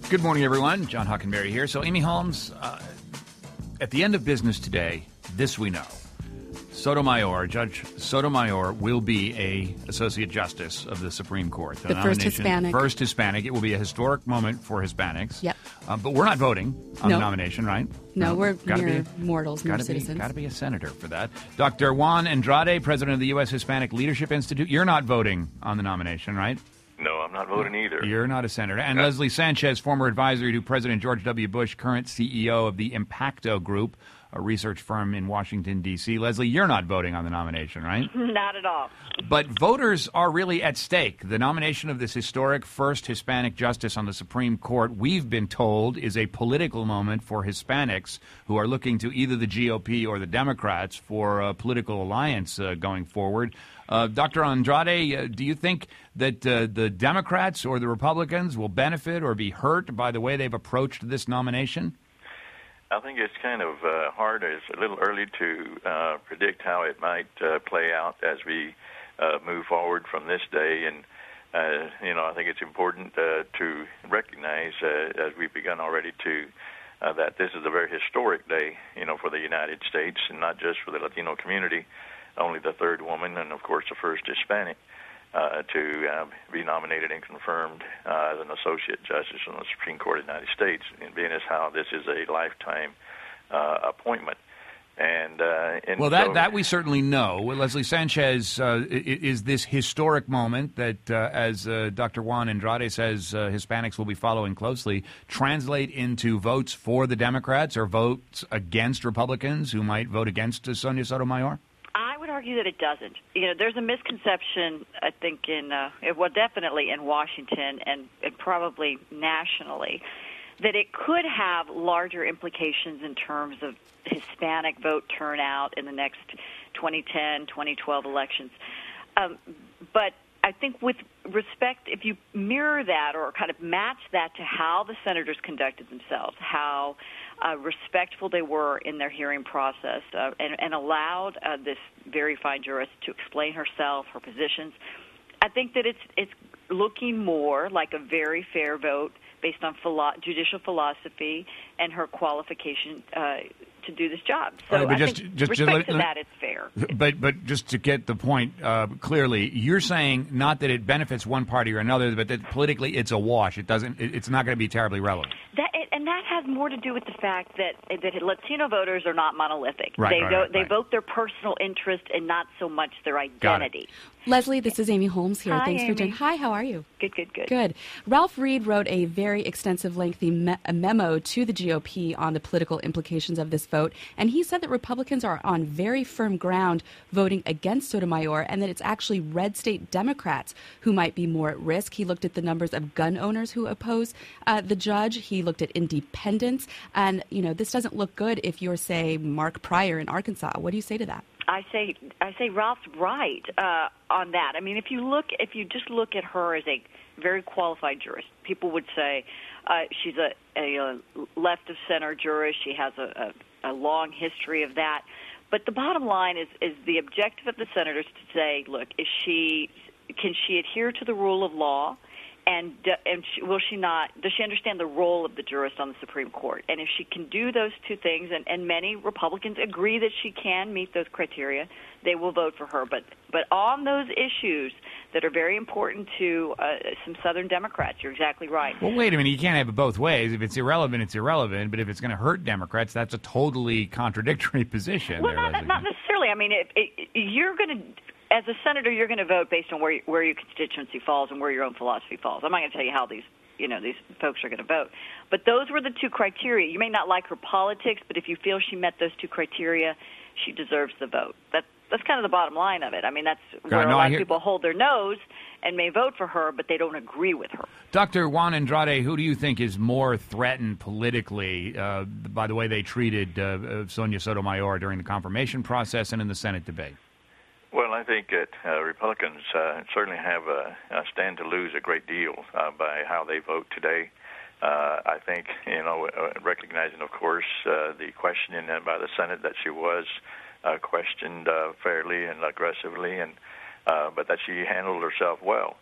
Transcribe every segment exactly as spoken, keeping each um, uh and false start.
Good morning, everyone. John Hockenberry here. So, Amy Holmes, uh, at the end of business today, this we know. Sotomayor, Judge Sotomayor, will be a Associate Justice of the Supreme Court. The, the first Hispanic. First Hispanic. It will be a historic moment for Hispanics. Yep. Uh, but we're not voting on no. the nomination, right? No, no we're gotta mere be, mortals, mere gotta citizens. Be, got to be a senator for that. Doctor Juan Andrade, president of the U S Hispanic Leadership Institute. You're not voting on the nomination, right? No, I'm not voting either. You're not a senator. And Leslie Sanchez, former advisor to President George W. Bush, current C E O of the Impacto Group, a research firm in Washington, D C Leslie, you're not voting on the nomination, right? Not at all. But voters are really at stake. The nomination of this historic first Hispanic justice on the Supreme Court, we've been told, is a political moment for Hispanics who are looking to either the G O P or the Democrats for a political alliance uh, going forward. Uh, Doctor Andrade, uh, do you think that uh, the Democrats or the Republicans will benefit or be hurt by the way they've approached this nomination? I think it's kind of uh, hard. It's a little early to uh, predict how it might uh, play out as we uh, move forward from this day. And, uh, you know, I think it's important uh, to recognize, uh, as we've begun already, to uh, that this is a very historic day, you know, for the United States, and not just for the Latino community. Only the third woman and, of course, the first Hispanic uh, to uh, be nominated and confirmed uh, as an associate justice on the Supreme Court of the United States, and being as how this is a lifetime uh, appointment. And, uh, and well, that so, that we certainly know. Well, Leslie Sanchez, uh, is this historic moment that, uh, as uh, Doctor Juan Andrade says, uh, Hispanics will be following closely, translate into votes for the Democrats or votes against Republicans who might vote against uh, Sonia Sotomayor? I would argue that it doesn't. You know, there's a misconception, I think, in uh, well, definitely in Washington and, and probably nationally, that it could have larger implications in terms of Hispanic vote turnout in the next twenty ten, twenty twelve elections. Um, but I think with respect, if you mirror that or kind of match that to how the senators conducted themselves, how uh, respectful they were in their hearing process, uh, and, and allowed uh, this very fine jurist to explain herself, her positions, I think that it's it's looking more like a very fair vote based on philo- judicial philosophy and her qualification uh, to do this job. So right, but I just, think just, respect just, to that, it's fair. But but just to get the point uh, clearly, you're saying not that it benefits one party or another, but that politically it's a wash. It doesn't. It, it's not going to be terribly relevant. That and that has more to do with the fact that that Latino voters are not monolithic. Right, they right, go, right, they right. vote their personal interest and not so much their identity. Leslie, this is Amy Holmes here. Hi, Thanks Amy. for joining. Hi, how are you? Good, good, good. Good. Ralph Reed wrote a very extensive, lengthy me- a memo to the G O P on the political implications of this vote, and he said that Republicans are on very firm ground voting against Sotomayor, and that it's actually red state Democrats who might be more at risk. He looked at the numbers of gun owners who oppose uh, the judge. He looked at independents, and you know this doesn't look good if you're, say, Mark Pryor in Arkansas. What do you say to that? I say, I say, Ralph's right uh, on that. I mean, if you look, if you just look at her as a very qualified jurist, people would say uh, she's a, a left of center jurist. She has a, a, a long history of that. But the bottom line is, is the objective of the senators to say, look, is she, can she adhere to the rule of law? And and she, will she not? Does she understand the role of the jurist on the Supreme Court? And if she can do those two things, and, and many Republicans agree that she can meet those criteria, they will vote for her. But but on those issues that are very important to uh, some Southern Democrats, you're exactly right. Well, wait a minute. You can't have it both ways. If it's irrelevant, it's irrelevant. But if it's going to hurt Democrats, that's a totally contradictory position. Well, there, not, not necessarily. I mean, it, it, you're going to. As a senator, you're going to vote based on where where your constituency falls and where your own philosophy falls. I'm not going to tell you how these, you know, these folks are going to vote. But those were the two criteria. You may not like her politics, but if you feel she met those two criteria, she deserves the vote. That, that's kind of the bottom line of it. I mean, that's where no, a lot hear- of people hold their nose and may vote for her, but they don't agree with her. Doctor Juan Andrade, who do you think is more threatened politically uh, by the way they treated uh, Sonia Sotomayor during the confirmation process and in the Senate debate? Well, I think that uh, Republicans uh, certainly have a, a stand to lose a great deal uh, by how they vote today. Uh, I think, you know, uh, recognizing, of course, uh, the questioning by the Senate that she was uh, questioned uh, fairly and aggressively, and uh, but that she handled herself well.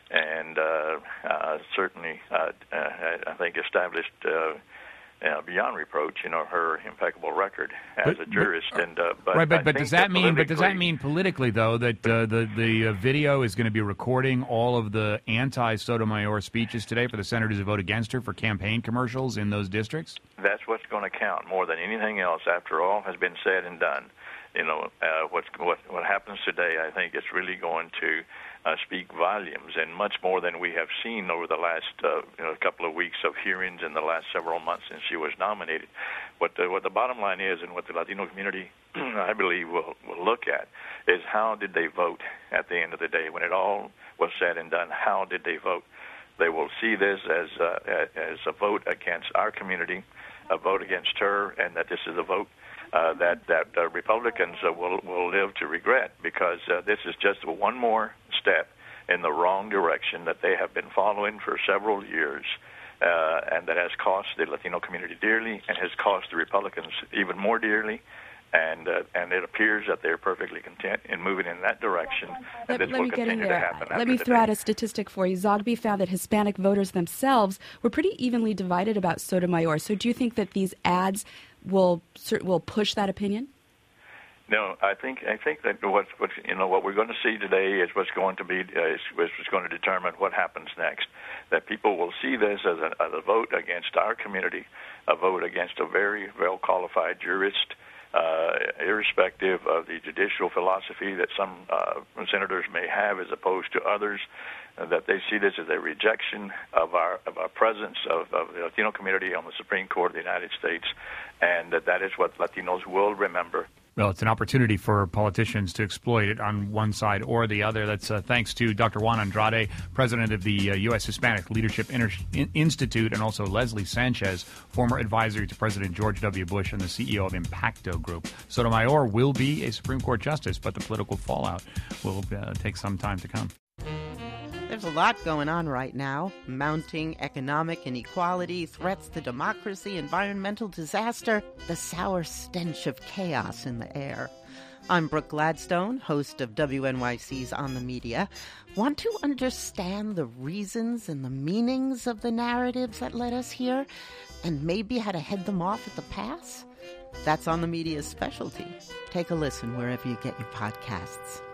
and uh, uh, certainly, uh, uh, I think, established uh, uh, beyond reproach, you know, her impeccable record as but, a jurist. But, and uh, but right, but, I but think does that mean? But does that politically- mean politically though that uh, the the uh, video is going to be recording all of the anti-Sotomayor speeches today for the senators who vote against her for campaign commercials in those districts? That's what's going to count more than anything else. After all has been said and done, you know, uh, what's, what what happens today, I think, is really going to uh, speak volumes, and much more than we have seen over the last uh, you know, couple of weeks of hearings in the last several months since she was nominated. What the, what the bottom line is, and what the Latino community, I believe, will, will look at, is how did they vote at the end of the day when it all was said and done? How did they vote? They will see this as uh, as a vote against our community, a vote against her, and that this is a vote uh, that that uh, Republicans uh, will will live to regret, because uh, this is just one more step in the wrong direction that they have been following for several years, uh, and that has cost the Latino community dearly, and has cost the Republicans even more dearly. And uh, and it appears that they're perfectly content in moving in that direction, and Let, this let will me get in continue to there. happen. Let after me the throw day. out a statistic for you. Zogby found that Hispanic voters themselves were pretty evenly divided about Sotomayor. So do you think that these ads will will push that opinion? No, I think I think that what what you know what we're going to see today is what's going to be uh, is what's going to determine what happens next. That people will see this as a, as a vote against our community, a vote against a very well qualified jurist, uh, irrespective of the judicial philosophy that some uh, senators may have as opposed to others. Uh, that they see this as a rejection of our of our presence of, of the Latino community on the Supreme Court of the United States, and that that is what Latinos will remember. Well, it's an opportunity for politicians to exploit it on one side or the other. That's uh, thanks to Doctor Juan Andrade, president of the uh, U S Hispanic Leadership Inter- In- Institute, and also Leslie Sanchez, former advisor to President George W. Bush and the C E O of Impacto Group. Sotomayor will be a Supreme Court justice, but the political fallout will uh, take some time to come. There's a lot going on right now. Mounting economic inequality, threats to democracy, environmental disaster, the sour stench of chaos in the air. I'm Brooke Gladstone, host of W N Y C's On the Media. Want to understand the reasons and the meanings of the narratives that led us here, and maybe how to head them off at the pass? That's On the Media's specialty. Take a listen wherever you get your podcasts.